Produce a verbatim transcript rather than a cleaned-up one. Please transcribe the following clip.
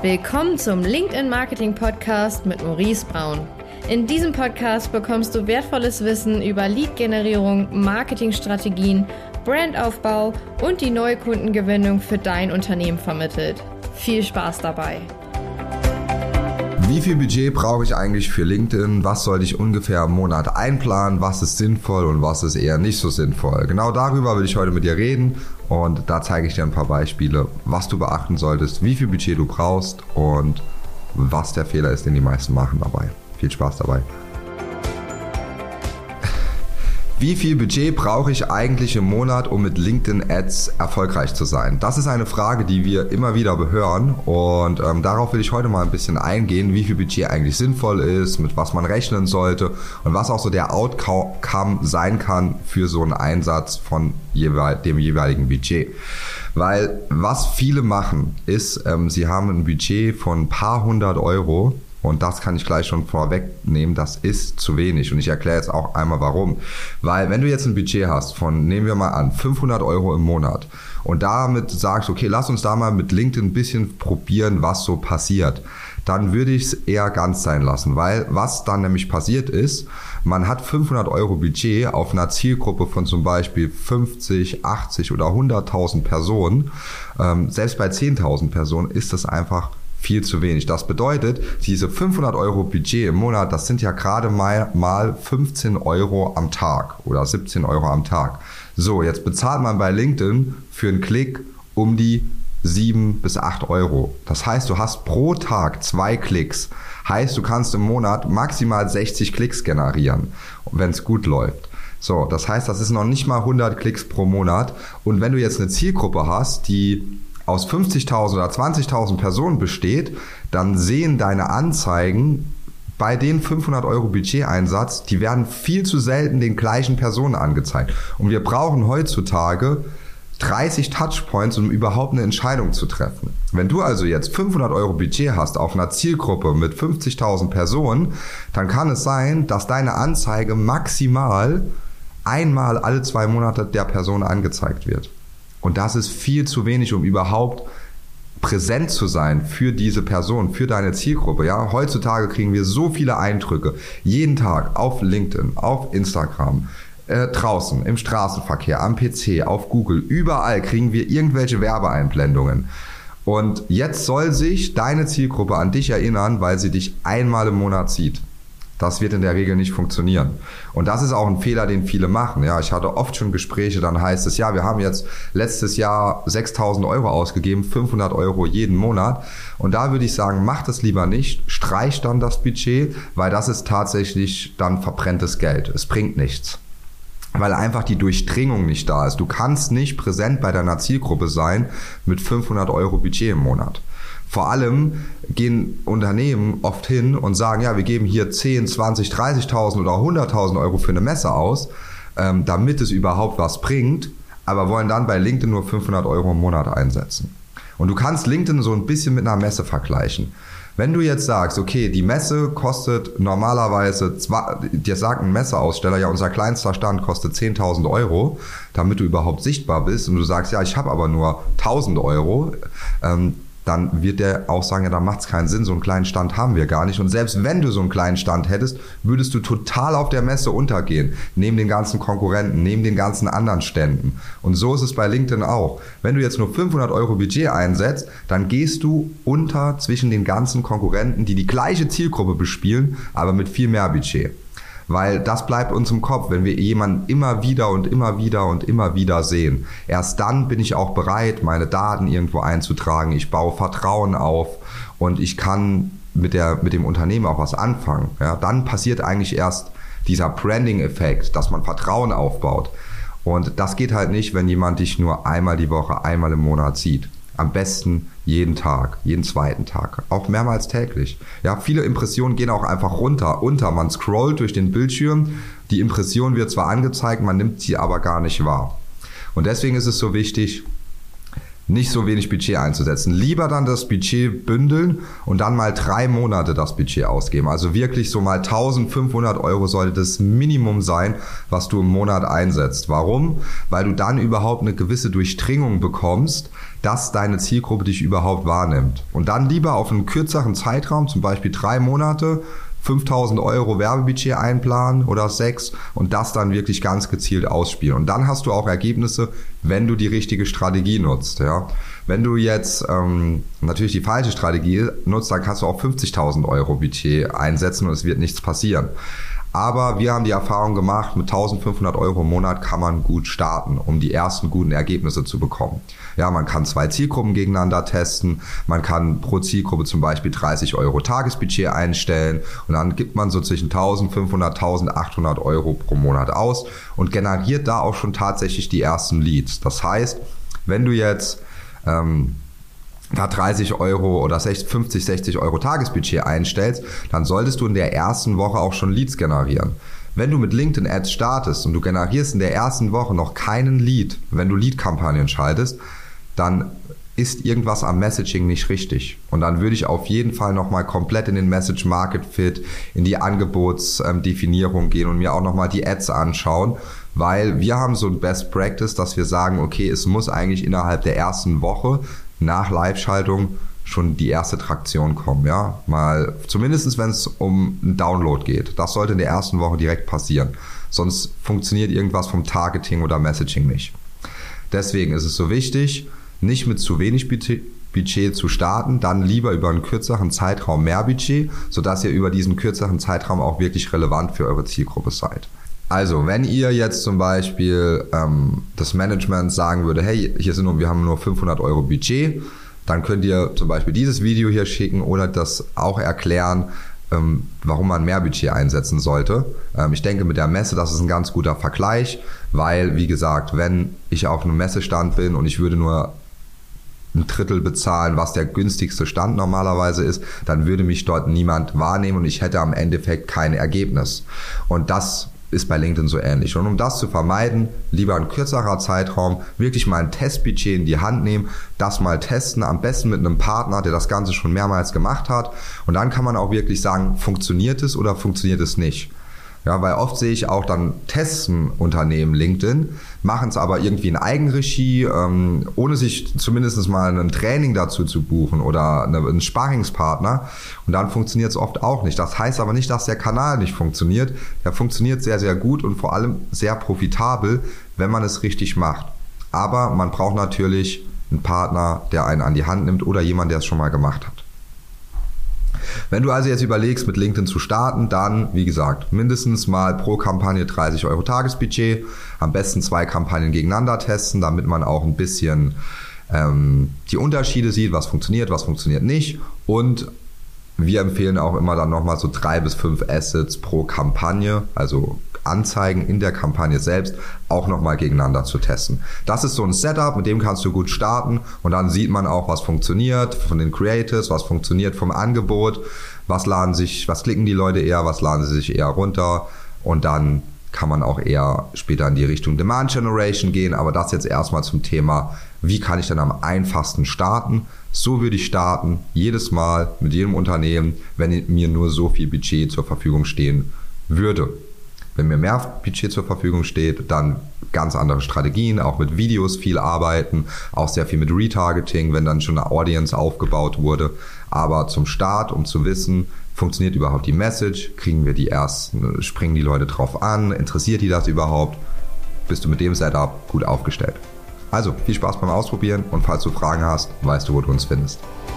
Willkommen zum LinkedIn Marketing Podcast mit Maurice Braun. In diesem Podcast bekommst du wertvolles Wissen über Lead-Generierung, Marketingstrategien, Brandaufbau und die Neukundengewinnung für dein Unternehmen vermittelt. Viel Spaß dabei! Wie viel Budget brauche ich eigentlich für LinkedIn? Was sollte ich ungefähr im Monat einplanen? Was ist sinnvoll und was ist eher nicht so sinnvoll? Genau darüber will ich heute mit dir reden und da zeige ich dir ein paar Beispiele, was du beachten solltest, wie viel Budget du brauchst und was der Fehler ist, den die meisten machen dabei. Viel Spaß dabei! Wie viel Budget brauche ich eigentlich im Monat, um mit LinkedIn Ads erfolgreich zu sein? Das ist eine Frage, die wir immer wieder hören und ähm, darauf will ich heute mal ein bisschen eingehen, wie viel Budget eigentlich sinnvoll ist, mit was man rechnen sollte und was auch so der Outcome sein kann für so einen Einsatz von jeweil- dem jeweiligen Budget. Weil was viele machen ist, ähm, sie haben ein Budget von ein paar hundert Euro. Und das kann ich gleich schon vorwegnehmen, das ist zu wenig. Und ich erkläre jetzt auch einmal warum. Weil wenn du jetzt ein Budget hast von, nehmen wir mal an, fünfhundert Euro im Monat und damit sagst, okay, lass uns da mal mit LinkedIn ein bisschen probieren, was so passiert, dann würde ich es eher ganz sein lassen. Weil was dann nämlich passiert ist, man hat fünfhundert Euro Budget auf einer Zielgruppe von zum Beispiel fünfzig, achtzig oder hunderttausend Personen. Ähm, selbst bei zehntausend Personen ist das einfach viel zu wenig. Das bedeutet, diese fünfhundert Euro Budget im Monat, das sind ja gerade mal, mal fünfzehn Euro am Tag oder siebzehn Euro am Tag. So, jetzt bezahlt man bei LinkedIn für einen Klick um die sieben bis acht Euro. Das heißt, du hast pro Tag zwei Klicks. Heißt, du kannst im Monat maximal sechzig Klicks generieren, wenn es gut läuft. So, das heißt, das ist noch nicht mal hundert Klicks pro Monat. Und wenn du jetzt eine Zielgruppe hast, die aus fünfzigtausend oder zwanzigtausend Personen besteht, dann sehen deine Anzeigen bei den fünfhundert Euro Budgeteinsatz, die werden viel zu selten den gleichen Personen angezeigt. Und wir brauchen heutzutage dreißig Touchpoints, um überhaupt eine Entscheidung zu treffen. Wenn du also jetzt fünfhundert Euro Budget hast auf einer Zielgruppe mit fünfzigtausend Personen, dann kann es sein, dass deine Anzeige maximal einmal alle zwei Monate der Person angezeigt wird. Und das ist viel zu wenig, um überhaupt präsent zu sein für diese Person, für deine Zielgruppe. Ja, heutzutage kriegen wir so viele Eindrücke. Jeden Tag auf LinkedIn, auf Instagram, äh, draußen, im Straßenverkehr, am P C, auf Google. Überall kriegen wir irgendwelche Werbeeinblendungen. Und jetzt soll sich deine Zielgruppe an dich erinnern, weil sie dich einmal im Monat sieht. Das wird in der Regel nicht funktionieren. Und das ist auch ein Fehler, den viele machen. Ja, ich hatte oft schon Gespräche, dann heißt es, ja, wir haben jetzt letztes Jahr sechstausend Euro ausgegeben, fünfhundert Euro jeden Monat. Und da würde ich sagen, mach das lieber nicht, streich dann das Budget, weil das ist tatsächlich dann verbrenntes Geld. Es bringt nichts. Weil einfach die Durchdringung nicht da ist. Du kannst nicht präsent bei deiner Zielgruppe sein mit fünfhundert Euro Budget im Monat. Vor allem gehen Unternehmen oft hin und sagen, ja, wir geben hier zehn, zwanzig, dreißigtausend oder hunderttausend Euro für eine Messe aus, ähm, damit es überhaupt was bringt, aber wollen dann bei LinkedIn nur fünfhundert Euro im Monat einsetzen. Und du kannst LinkedIn so ein bisschen mit einer Messe vergleichen. Wenn du jetzt sagst, okay, die Messe kostet normalerweise, dir sagt ein Messeaussteller, ja, unser kleinster Stand kostet zehntausend Euro, damit du überhaupt sichtbar bist und du sagst, ja, ich habe aber nur tausend Euro, ähm, dann wird der auch sagen, ja, da macht es keinen Sinn, so einen kleinen Stand haben wir gar nicht. Und selbst wenn du so einen kleinen Stand hättest, würdest du total auf der Messe untergehen, neben den ganzen Konkurrenten, neben den ganzen anderen Ständen. Und so ist es bei LinkedIn auch. Wenn du jetzt nur fünfhundert Euro Budget einsetzt, dann gehst du unter zwischen den ganzen Konkurrenten, die die gleiche Zielgruppe bespielen, aber mit viel mehr Budget. Weil das bleibt uns im Kopf, wenn wir jemanden immer wieder und immer wieder und immer wieder sehen. Erst dann bin ich auch bereit, meine Daten irgendwo einzutragen. Ich baue Vertrauen auf und ich kann mit der, mit dem Unternehmen auch was anfangen. Ja, dann passiert eigentlich erst dieser Branding-Effekt, dass man Vertrauen aufbaut. Und das geht halt nicht, wenn jemand dich nur einmal die Woche, einmal im Monat sieht. Am besten jeden Tag, jeden zweiten Tag, auch mehrmals täglich. Ja, viele Impressionen gehen auch einfach runter, unter. Man scrollt durch den Bildschirm, die Impression wird zwar angezeigt, man nimmt sie aber gar nicht wahr. Und deswegen ist es so wichtig, nicht so wenig Budget einzusetzen. Lieber dann das Budget bündeln und dann mal drei Monate das Budget ausgeben. Also wirklich so mal eintausendfünfhundert Euro sollte das Minimum sein, was du im Monat einsetzt. Warum? Weil du dann überhaupt eine gewisse Durchdringung bekommst, dass deine Zielgruppe dich überhaupt wahrnimmt. Und dann lieber auf einen kürzeren Zeitraum, zum Beispiel drei Monate, fünftausend Euro Werbebudget einplanen oder sechs und das dann wirklich ganz gezielt ausspielen. Und dann hast du auch Ergebnisse, wenn du die richtige Strategie nutzt. Ja. Wenn du jetzt ähm, natürlich die falsche Strategie nutzt, dann kannst du auch fünfzigtausend Euro Budget einsetzen und es wird nichts passieren. Aber wir haben die Erfahrung gemacht, mit eintausendfünfhundert Euro im Monat kann man gut starten, um die ersten guten Ergebnisse zu bekommen. Ja, man kann zwei Zielgruppen gegeneinander testen, man kann pro Zielgruppe zum Beispiel dreißig Euro Tagesbudget einstellen und dann gibt man so zwischen eintausendfünfhundert, eintausendachthundert Euro pro Monat aus und generiert da auch schon tatsächlich die ersten Leads. Das heißt, wenn du jetzt ähm, da dreißig Euro oder fünfzig, sechzig Euro Tagesbudget einstellst, dann solltest du in der ersten Woche auch schon Leads generieren. Wenn du mit LinkedIn Ads startest und du generierst in der ersten Woche noch keinen Lead, wenn du Lead-Kampagnen schaltest, dann ist irgendwas am Messaging nicht richtig. Und dann würde ich auf jeden Fall nochmal komplett in den Message-Market-Fit, in die Angebotsdefinierung gehen und mir auch nochmal die Ads anschauen, weil wir haben so ein Best Practice, dass wir sagen, okay, es muss eigentlich innerhalb der ersten Woche nach Live-Schaltung schon die erste Traktion kommen, ja, mal zumindest wenn es um einen Download geht. Das sollte in der ersten Woche direkt passieren, sonst funktioniert irgendwas vom Targeting oder Messaging nicht. Deswegen ist es so wichtig, nicht mit zu wenig Budget zu starten, dann lieber über einen kürzeren Zeitraum mehr Budget, sodass ihr über diesen kürzeren Zeitraum auch wirklich relevant für eure Zielgruppe seid. Also, wenn ihr jetzt zum Beispiel ähm, das Management sagen würde, hey, hier sind nur, wir haben nur fünfhundert Euro Budget, dann könnt ihr zum Beispiel dieses Video hier schicken oder das auch erklären, ähm, warum man mehr Budget einsetzen sollte. Ähm, ich denke, mit der Messe, das ist ein ganz guter Vergleich, weil, wie gesagt, wenn ich auf einem Messestand bin und ich würde nur ein Drittel bezahlen, was der günstigste Stand normalerweise ist, dann würde mich dort niemand wahrnehmen und ich hätte am Endeffekt kein Ergebnis. Und das ist bei LinkedIn so ähnlich. Und um das zu vermeiden, lieber ein kürzerer Zeitraum, wirklich mal ein Testbudget in die Hand nehmen, das mal testen, am besten mit einem Partner, der das Ganze schon mehrmals gemacht hat. Und dann kann man auch wirklich sagen, funktioniert es oder funktioniert es nicht. Ja, weil oft sehe ich auch dann testen Unternehmen LinkedIn, machen es aber irgendwie in Eigenregie, ähm, ohne sich zumindest mal ein Training dazu zu buchen oder eine, einen Sparringspartner. Und dann funktioniert es oft auch nicht. Das heißt aber nicht, dass der Kanal nicht funktioniert. Der funktioniert sehr, sehr gut und vor allem sehr profitabel, wenn man es richtig macht. Aber man braucht natürlich einen Partner, der einen an die Hand nimmt oder jemand, der es schon mal gemacht hat. Wenn du also jetzt überlegst, mit LinkedIn zu starten, dann, wie gesagt, mindestens mal pro Kampagne dreißig Euro Tagesbudget, am besten zwei Kampagnen gegeneinander testen, damit man auch ein bisschen ähm, die Unterschiede sieht, was funktioniert, was funktioniert nicht. Und wir empfehlen auch immer dann nochmal so drei bis fünf Assets pro Kampagne, also Anzeigen in der Kampagne selbst, auch nochmal gegeneinander zu testen. Das ist so ein Setup, mit dem kannst du gut starten und dann sieht man auch, was funktioniert von den Creatives, was funktioniert vom Angebot, was laden sich, was klicken die Leute eher, was laden sie sich eher runter und dann kann man auch eher später in die Richtung Demand Generation gehen, aber das jetzt erstmal zum Thema, wie kann ich dann am einfachsten starten? So würde ich starten, jedes Mal mit jedem Unternehmen, wenn mir nur so viel Budget zur Verfügung stehen würde. Wenn mir mehr Budget zur Verfügung steht, dann ganz andere Strategien, auch mit Videos viel arbeiten, auch sehr viel mit Retargeting, wenn dann schon eine Audience aufgebaut wurde. Aber zum Start, um zu wissen, funktioniert überhaupt die Message, kriegen wir die ersten, springen die Leute drauf an, interessiert die das überhaupt, bist du mit dem Setup gut aufgestellt. Also viel Spaß beim Ausprobieren und falls du Fragen hast, weißt du, wo du uns findest.